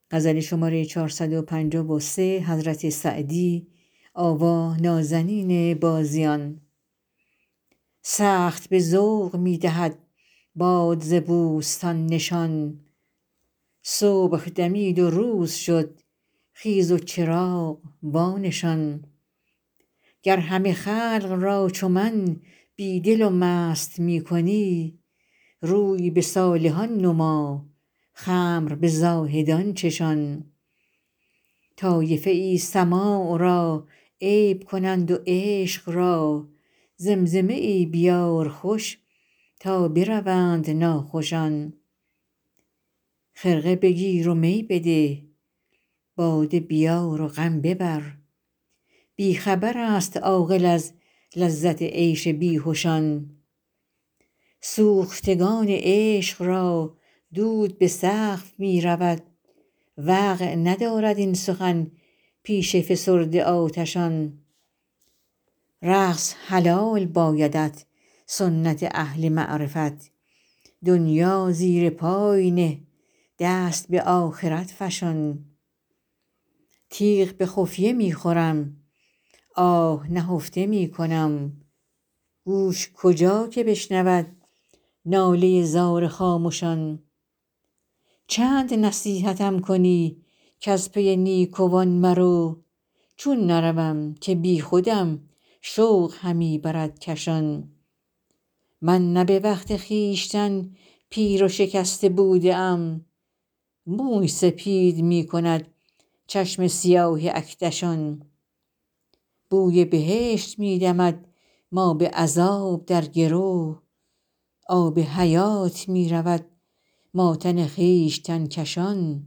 سخت به ذوق می دهد باد ز بوستان نشان صبح دمید و روز شد خیز و چراغ وانشان گر همه خلق را چو من بی دل و مست می کنی روی به صالحان نما خمر به زاهدان چشان طایفه ای سماع را عیب کنند و عشق را زمزمه ای بیار خوش تا بروند ناخوشان خرقه بگیر و می بده باده بیار و غم ببر بی خبرست عاقل از لذت عیش بیهشان سوختگان عشق را دود به سقف می رود وقع ندارد این سخن پیش فسرده آتشان رقص حلال بایدت سنت اهل معرفت دنیا زیر پای نه دست به آخرت فشان تیغ به خفیه می خورم آه نهفته می کنم گوش کجا که بشنود ناله زار خامشان چند نصیحتم کنی کز پی نیکوان مرو چون نروم که بیخودم شوق همی برد کشان من نه به وقت خویشتن پیر و شکسته بوده ام موی سپید می کند چشم سیاه اکدشان بوی بهشت می دمد ما به عذاب در گرو آب حیات می رود ماتن خویشتن کشان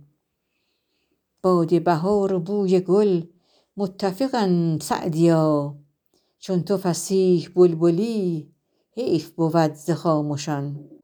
باد بهار و بوی گل متفقند سعدیا چون تو فصیح بلبلی حیف بود ز خامشان